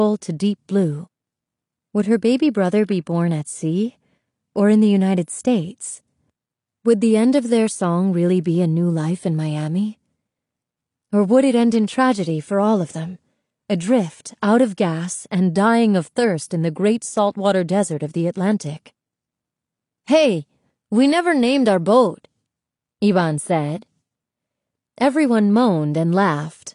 to deep blue. Would her baby brother be born at sea or in the United States? Would the end of their song really be a new life in Miami? Or would it end in tragedy for all of them, adrift, out of gas, and dying of thirst in the great saltwater desert of the Atlantic? "Hey, we never named our boat," Ivan said. Everyone moaned and laughed.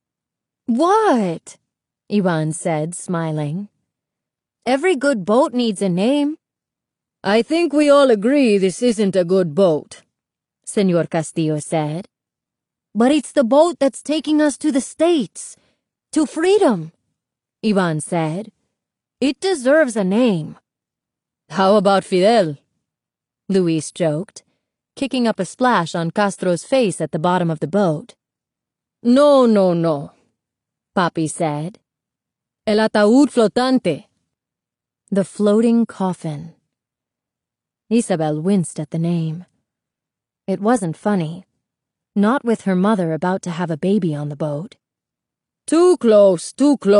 "What?" Ivan said, smiling. "Every good boat needs a name." "I think we all agree this isn't a good boat," Senor Castillo said. "But it's the boat that's taking us to the States, to freedom," Ivan said. "It deserves a name." "How about Fidel?" Luis joked, kicking up a splash on Castro's face at the bottom of the boat. No, Papi said. El ataúd flotante. The floating coffin. Isabel winced at the name. It wasn't funny. Not with her mother about to have a baby on the boat. Too close,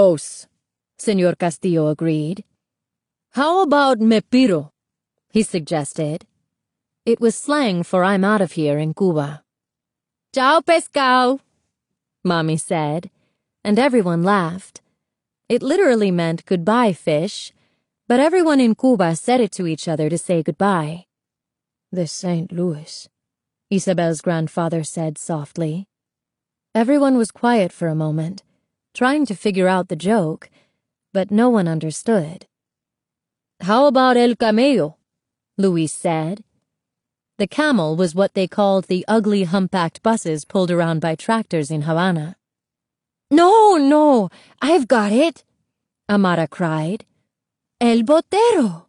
Senor Castillo agreed. "How about me piro?" he suggested. It was slang for "I'm out of here" in Cuba. "Chao pescado," Mommy said, and everyone laughed. It literally meant "goodbye, fish," but everyone in Cuba said it to each other to say goodbye. "The St. Louis," Isabel's grandfather said softly. Everyone was quiet for a moment, trying to figure out the joke, but no one understood. "How about el camello?" Luis said. The camel was what they called the ugly humpbacked buses pulled around by tractors in Havana. No, I've got it, Amara cried. El botero.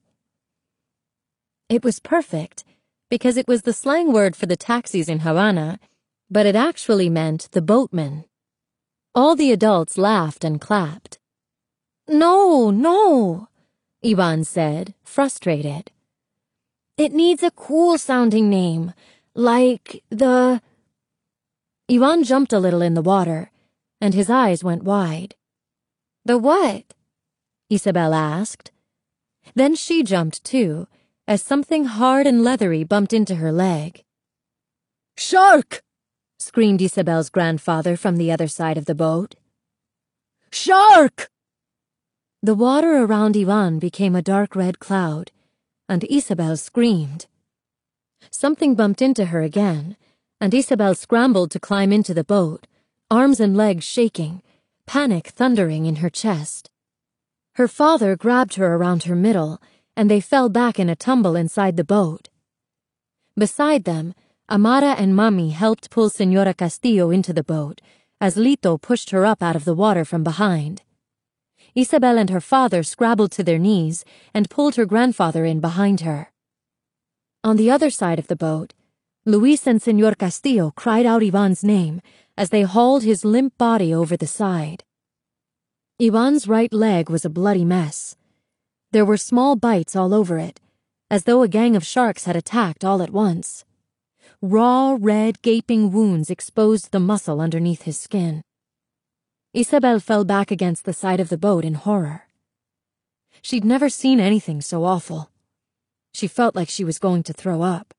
It was perfect, because it was the slang word for the taxis in Havana, but it actually meant the boatman. All the adults laughed and clapped. No, Ivan said, frustrated. It needs a cool-sounding name, like the... Ivan jumped a little in the water, and his eyes went wide. The what? Isabel asked. Then she jumped too, as something hard and leathery bumped into her leg. "Shark!" screamed Isabel's grandfather from the other side of the boat. "Shark!" The water around Ivan became a dark red cloud, and Isabel screamed. Something bumped into her again, and Isabel scrambled to climb into the boat, arms and legs shaking, panic thundering in her chest. Her father grabbed her around her middle, and they fell back in a tumble inside the boat. Beside them, Amara and Mami helped pull Senora Castillo into the boat, as Lito pushed her up out of the water from behind. Isabel and her father scrabbled to their knees and pulled her grandfather in behind her. On the other side of the boat, Luis and Senor Castillo cried out Ivan's name as they hauled his limp body over the side. Ivan's right leg was a bloody mess. There were small bites all over it, as though a gang of sharks had attacked all at once. Raw, red, gaping wounds exposed the muscle underneath his skin. Isabel fell back against the side of the boat in horror. She'd never seen anything so awful. She felt like she was going to throw up.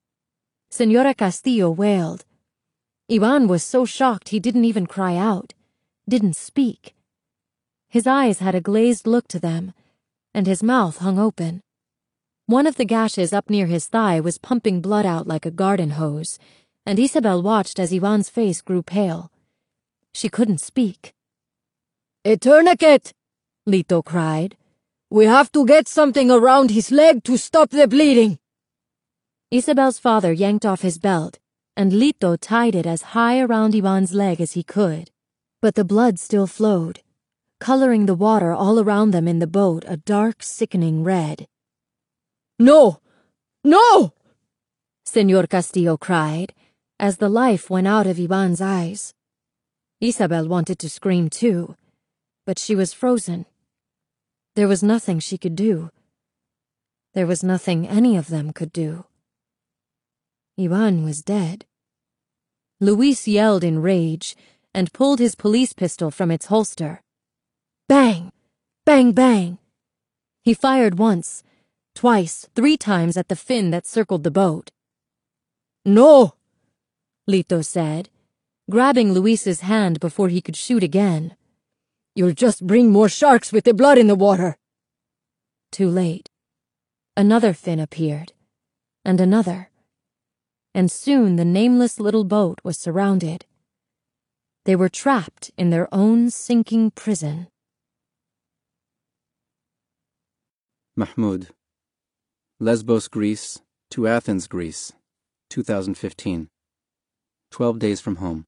Senora Castillo wailed. Ivan was so shocked he didn't even cry out, didn't speak. His eyes had a glazed look to them, and his mouth hung open. One of the gashes up near his thigh was pumping blood out like a garden hose, and Isabel watched as Ivan's face grew pale. She couldn't speak. "A tourniquet!" Lito cried. "We have to get something around his leg to stop the bleeding." Isabel's father yanked off his belt, and Lito tied it as high around Ivan's leg as he could. But the blood still flowed, coloring the water all around them in the boat a dark, sickening red. No! Senor Castillo cried, as the life went out of Ivan's eyes. Isabel wanted to scream too, but she was frozen. There was nothing she could do. There was nothing any of them could do. Ivan was dead. Luis yelled in rage and pulled his police pistol from its holster. Bang! Bang, bang. He fired once, twice, 3 times at the fin that circled the boat. No, Lito said, grabbing Luis's hand before he could shoot again. You'll just bring more sharks with the blood in the water. Too late. Another fin appeared, and another. And soon the nameless little boat was surrounded. They were trapped in their own sinking prison. Mahmud. Lesbos, Greece, to Athens, Greece, 2015. 12 days from home.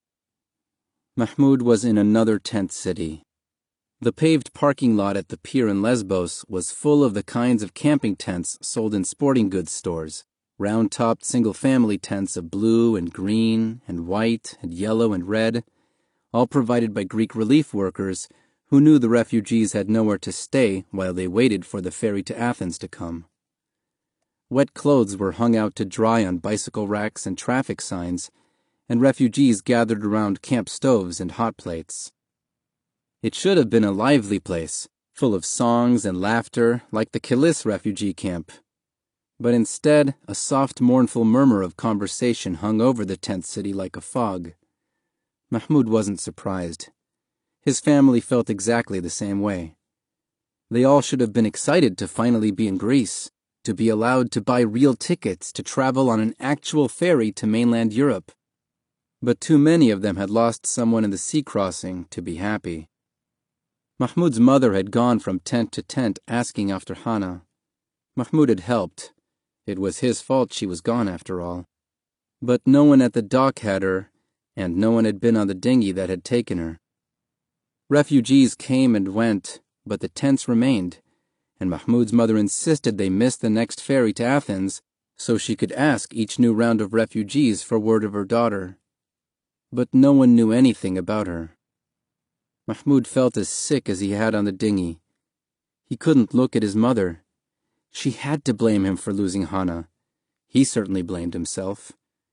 Mahmud was in another tent city. The paved parking lot at the pier in Lesbos was full of the kinds of camping tents sold in sporting goods stores, round-topped single-family tents of blue and green and white and yellow and red, all provided by Greek relief workers who knew the refugees had nowhere to stay while they waited for the ferry to Athens to come. Wet clothes were hung out to dry on bicycle racks and traffic signs, and refugees gathered around camp stoves and hot plates. It should have been a lively place, full of songs and laughter like the Kilis refugee camp. But instead, a soft, mournful murmur of conversation hung over the tent city like a fog. Mahmud wasn't surprised. His family felt exactly the same way. They all should have been excited to finally be in Greece, to be allowed to buy real tickets to travel on an actual ferry to mainland Europe. But too many of them had lost someone in the sea crossing to be happy. Mahmud's mother had gone from tent to tent asking after Hana. Mahmud had helped. It was his fault she was gone after all. But no one at the dock had her, and no one had been on the dinghy that had taken her. Refugees came and went, but the tents remained, and Mahmud's mother insisted they miss the next ferry to Athens so she could ask each new round of refugees for word of her daughter. But no one knew anything about her. Mahmud felt as sick as he had on the dinghy. He couldn't look at his mother. She had to blame him for losing Hana. He certainly blamed himself.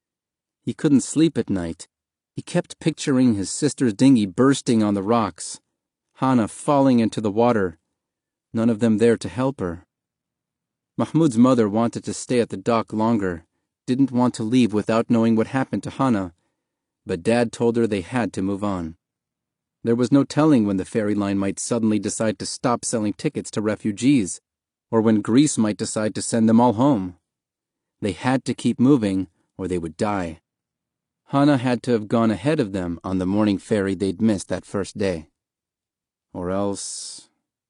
He couldn't sleep at night. He kept picturing his sister's dinghy bursting on the rocks, Hana falling into the water, none of them there to help her. Mahmud's mother wanted to stay at the dock longer, didn't want to leave without knowing what happened to Hana, but Dad told her they had to move on. There was no telling when the ferry line might suddenly decide to stop selling tickets to refugees, or when Greece might decide to send them all home. They had to keep moving, or they would die. Hana had to have gone ahead of them on the morning ferry they'd missed that first day. Or else...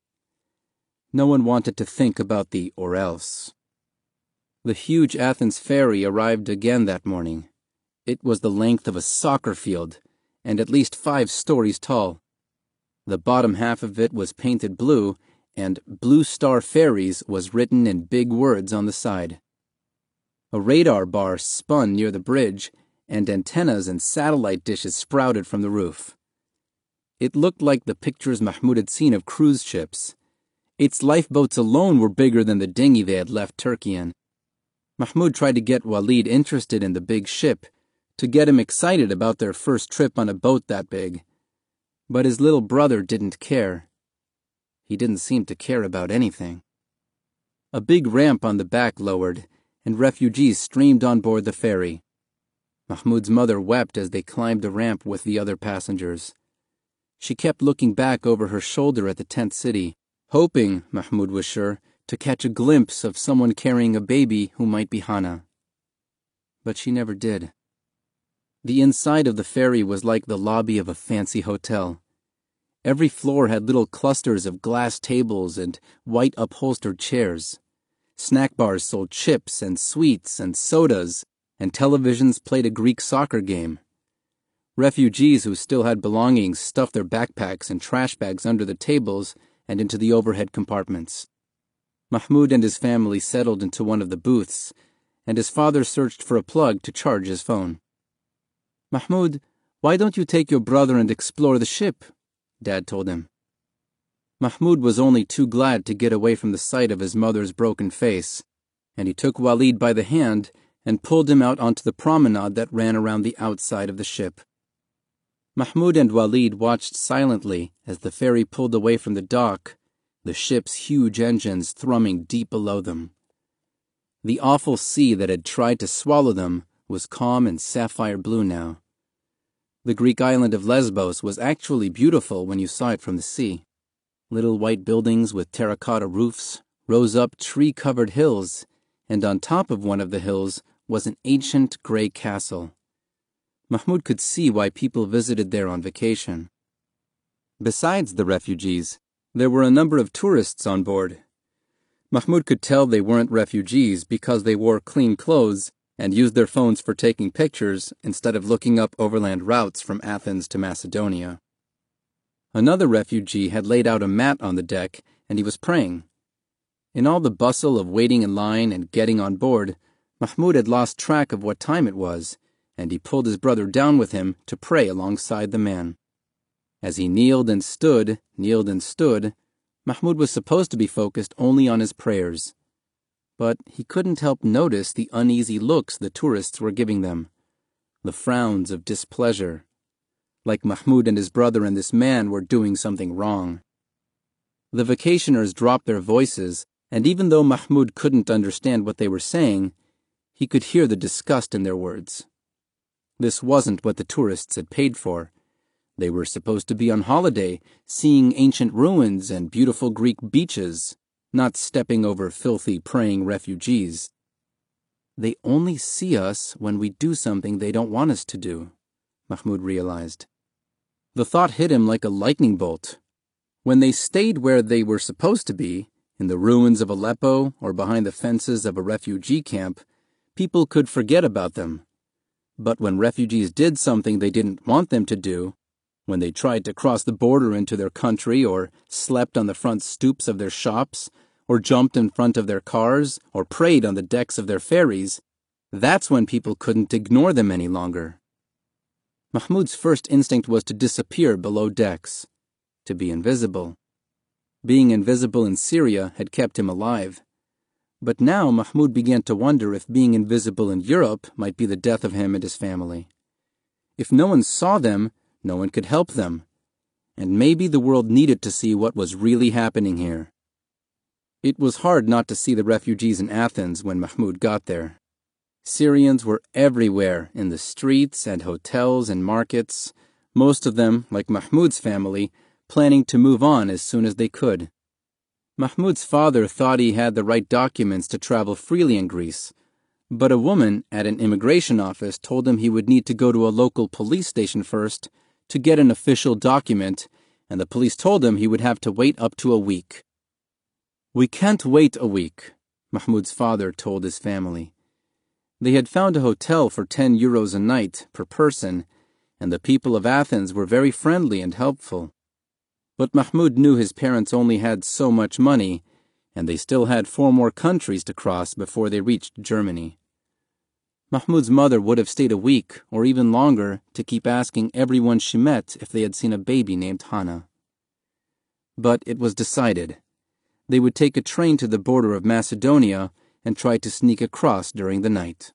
No one wanted to think about the or else. The huge Athens ferry arrived again that morning. It was the length of a soccer field, and at least 5 stories tall. The bottom half of it was painted blue, and Blue Star Ferries was written in big words on the side. A radar bar spun near the bridge, and antennas and satellite dishes sprouted from the roof. It looked like the pictures Mahmud had seen of cruise ships. Its lifeboats alone were bigger than the dinghy they had left Turkey in. Mahmud tried to get Walid interested in the big ship, to get him excited about their first trip on a boat that big. But his little brother didn't care. He didn't seem to care about anything. A big ramp on the back lowered, and refugees streamed on board the ferry. Mahmud's mother wept as they climbed the ramp with the other passengers. She kept looking back over her shoulder at the tent city, hoping, Mahmud was sure, to catch a glimpse of someone carrying a baby who might be Hana. But she never did. The inside of the ferry was like the lobby of a fancy hotel. Every floor had little clusters of glass tables and white upholstered chairs. Snack bars sold chips and sweets and sodas, and televisions played a Greek soccer game. Refugees who still had belongings stuffed their backpacks and trash bags under the tables and into the overhead compartments. Mahmud and his family settled into one of the booths, and his father searched for a plug to charge his phone. "Mahmud, why don't you take your brother and explore the ship?" Dad told him. Mahmud was only too glad to get away from the sight of his mother's broken face, and he took Walid by the hand and pulled him out onto the promenade that ran around the outside of the ship. Mahmud and Walid watched silently as the ferry pulled away from the dock the ship's huge engines thrumming deep below them. The awful sea that had tried to swallow them was calm and sapphire blue now. The Greek island of Lesbos was actually beautiful when you saw it from the sea. Little white buildings with terracotta roofs rose up tree-covered hills, and on top of one of the hills was an ancient gray castle. Mahmud could see why people visited there on vacation. Besides the refugees, there were a number of tourists on board. Mahmud could tell they weren't refugees because they wore clean clothes and used their phones for taking pictures instead of looking up overland routes from Athens to Macedonia. Another refugee had laid out a mat on the deck, and he was praying. In all the bustle of waiting in line and getting on board, Mahmud had lost track of what time it was, and he pulled his brother down with him to pray alongside the man. As he kneeled and stood, Mahmud was supposed to be focused only on his prayers. But he couldn't help notice the uneasy looks the tourists were giving them, the frowns of displeasure, like Mahmud and his brother and this man were doing something wrong. The vacationers dropped their voices, and even though Mahmud couldn't understand what they were saying, he could hear the disgust in their words. This wasn't what the tourists had paid for. They were supposed to be on holiday, seeing ancient ruins and beautiful Greek beaches, not stepping over filthy, praying refugees. They only see us when we do something they don't want us to do, Mahmud realized. The thought hit him like a lightning bolt. When they stayed where they were supposed to be, in the ruins of Aleppo or behind the fences of a refugee camp, people could forget about them. But when refugees did something they didn't want them to do, when they tried to cross the border into their country or slept on the front stoops of their shops or jumped in front of their cars or prayed on the decks of their ferries, that's when people couldn't ignore them any longer. Mahmud's first instinct was to disappear below decks, to be invisible. Being invisible in Syria had kept him alive. But now Mahmud began to wonder if being invisible in Europe might be the death of him and his family. If no one saw them, no one could help them. And maybe the world needed to see what was really happening here. It was hard not to see the refugees in Athens when Mahmud got there. Syrians were everywhere in the streets and hotels and markets, most of them, like Mahmud's family, planning to move on as soon as they could. Mahmud's father thought he had the right documents to travel freely in Greece, but a woman at an immigration office told him he would need to go to a local police station first to get an official document, and the police told him he would have to wait up to a week. "We can't wait a week," Mahmud's father told his family. They had found a hotel for 10 euros a night per person, and the people of Athens were very friendly and helpful. But Mahmud knew his parents only had so much money, and they still had 4 more countries to cross before they reached Germany. Mahmud's mother would have stayed a week or even longer to keep asking everyone she met if they had seen a baby named Hannah. But it was decided. They would take a train to the border of Macedonia and try to sneak across during the night.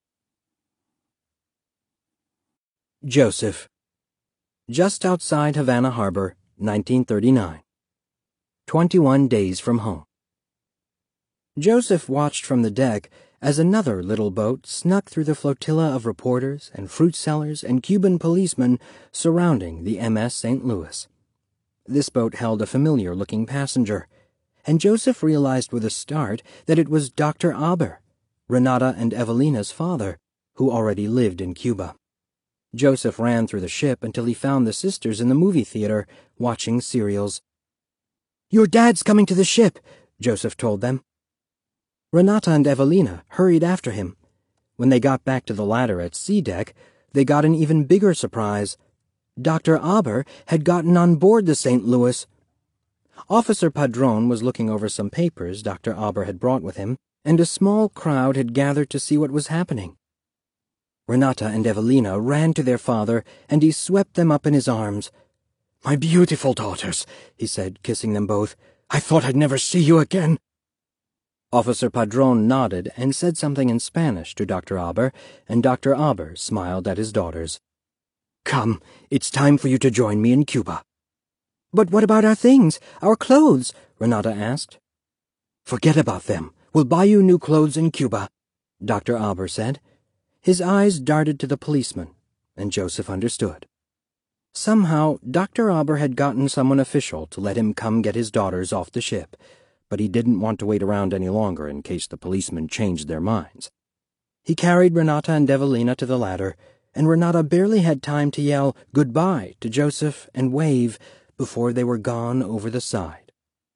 Joseph. Just outside Havana Harbor, 1939. 21 days from home. Joseph watched from the deck as another little boat snuck through the flotilla of reporters and fruit sellers and Cuban policemen surrounding the MS St. Louis. This boat held a familiar-looking passenger, and Joseph realized with a start that it was Dr. Aber, Renata and Evelina's father, who already lived in Cuba. Joseph ran through the ship until he found the sisters in the movie theater watching serials. "Your dad's coming to the ship," Joseph told them. Renata and Evelina hurried after him. When they got back to the ladder at sea deck, they got an even bigger surprise. Dr. Aber had gotten on board the St. Louis. Officer Padron was looking over some papers Dr. Aber had brought with him, and a small crowd had gathered to see what was happening. Renata and Evelina ran to their father, and he swept them up in his arms. "My beautiful daughters," he said, kissing them both. "I thought I'd never see you again." Officer Padron nodded and said something in Spanish to Dr. Aber, and Dr. Aber smiled at his daughters. "Come, it's time for you to join me in Cuba." But what about our things, our clothes? Renata asked. Forget about them. We'll buy you new clothes in Cuba, Dr. Auber said. His eyes darted to the policeman, and Joseph understood. Somehow, Dr. Auber had gotten someone official to let him come get his daughters off the ship, but he didn't want to wait around any longer in case the policemen changed their minds. He carried Renata and Evelina to the ladder, and Renata barely had time to yell goodbye to Joseph and wave before they were gone over the side.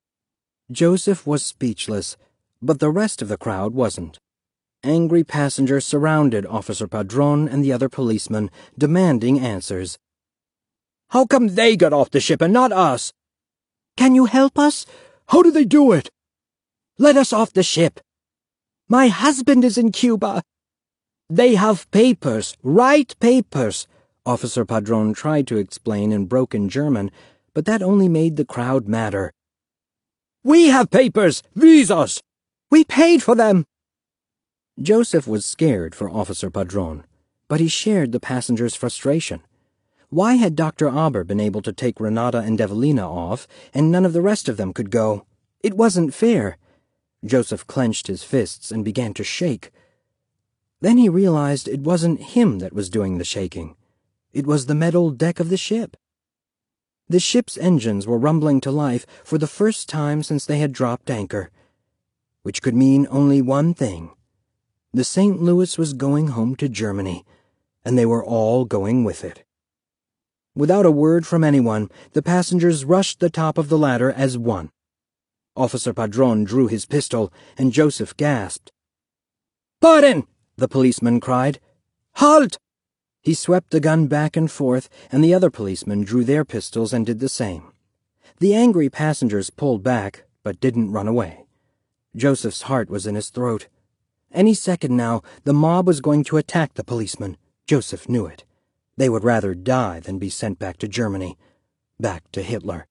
Joseph was speechless, but the rest of the crowd wasn't. Angry passengers surrounded Officer Padron and the other policemen, demanding answers. How come they got off the ship and not us? Can you help us? How did they do it? Let us off the ship. My husband is in Cuba. They have papers, right papers, Officer Padron tried to explain in broken German, but that only made the crowd madder. We have papers, visas. We paid for them. Joseph was scared for Officer Padron, but he shared the passengers' frustration. Why had Dr. Auber been able to take Renata and Evelina off, and none of the rest of them could go? It wasn't fair. Joseph clenched his fists and began to shake. Then he realized it wasn't him that was doing the shaking. It was the metal deck of the ship. The ship's engines were rumbling to life for the first time since they had dropped anchor, which could mean only one thing. The St. Louis was going home to Germany, and they were all going with it. Without a word from anyone, the passengers rushed the top of the ladder as one. Officer Padron drew his pistol, and Joseph gasped. "Pardon!" the policeman cried. "Halt!" He swept the gun back and forth, and the other policemen drew their pistols and did the same. The angry passengers pulled back, but didn't run away. Joseph's heart was in his throat. Any second now, the mob was going to attack the policemen. Joseph knew it. They would rather die than be sent back to Germany, back to Hitler.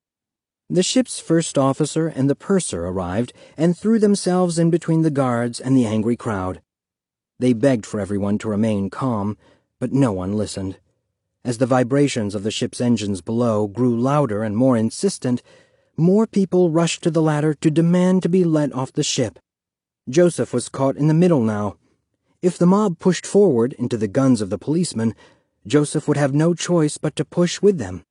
The ship's first officer and the purser arrived and threw themselves in between the guards and the angry crowd. They begged for everyone to remain calm, but no one listened. As the vibrations of the ship's engines below grew louder and more insistent, more people rushed to the ladder to demand to be let off the ship. Joseph was caught in the middle now. If the mob pushed forward into the guns of the policemen, Joseph would have no choice but to push with them.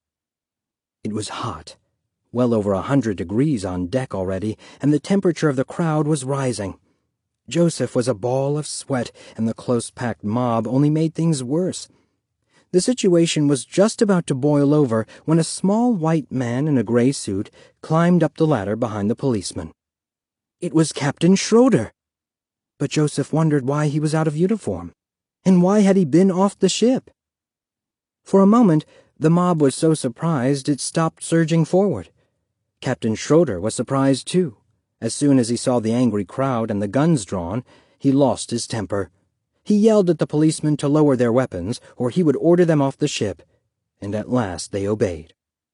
It was hot, well over 100 degrees on deck already, and the temperature of the crowd was rising. Joseph was a ball of sweat, and the close-packed mob only made things worse. The situation was just about to boil over when a small white man in a gray suit climbed up the ladder behind the policeman. It was Captain Schroeder. But Joseph wondered why he was out of uniform, and why had he been off the ship? For a moment, the mob was so surprised it stopped surging forward. Captain Schroeder was surprised too. As soon as he saw the angry crowd and the guns drawn, he lost his temper. He yelled at the policemen to lower their weapons, or he would order them off the ship, and at last they obeyed.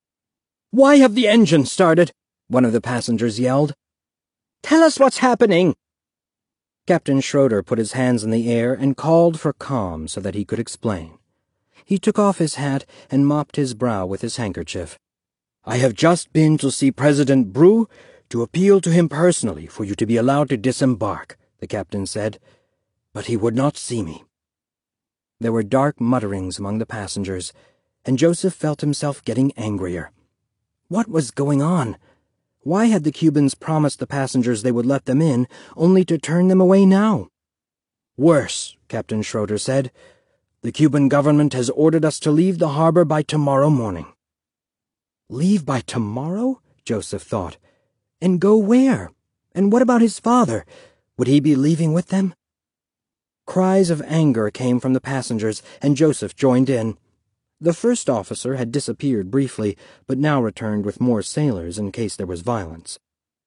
"Why have the engines started?" one of the passengers yelled. "Tell us what's happening!" Captain Schroeder put his hands in the air and called for calm so that he could explain. He took off his hat and mopped his brow with his handkerchief. "I have just been to see President Brou to appeal to him personally for you to be allowed to disembark," the captain said, "but he would not see me." There were dark mutterings among the passengers, and Joseph felt himself getting angrier. What was going on? Why had the Cubans promised the passengers they would let them in, only to turn them away now? "Worse," Captain Schroeder said. "The Cuban government has ordered us to leave the harbor by tomorrow morning." Leave by tomorrow? Joseph thought. And go where? And what about his father? Would he be leaving with them? Cries of anger came from the passengers, and Joseph joined in. The first officer had disappeared briefly, but now returned with more sailors in case there was violence.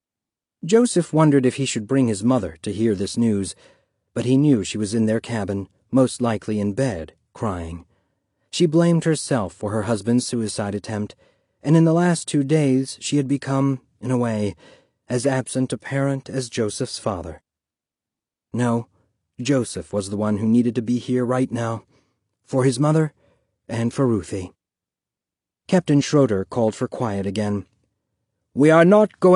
Joseph wondered if he should bring his mother to hear this news, but he knew she was in their cabin, most likely in bed, crying. She blamed herself for her husband's suicide attempt, and in the last 2 days she had become, in a way, as absent a parent as Joseph's father. No, Joseph was the one who needed to be here right now, for his mother and for Ruthie. Captain Schroeder called for quiet again. "We are not going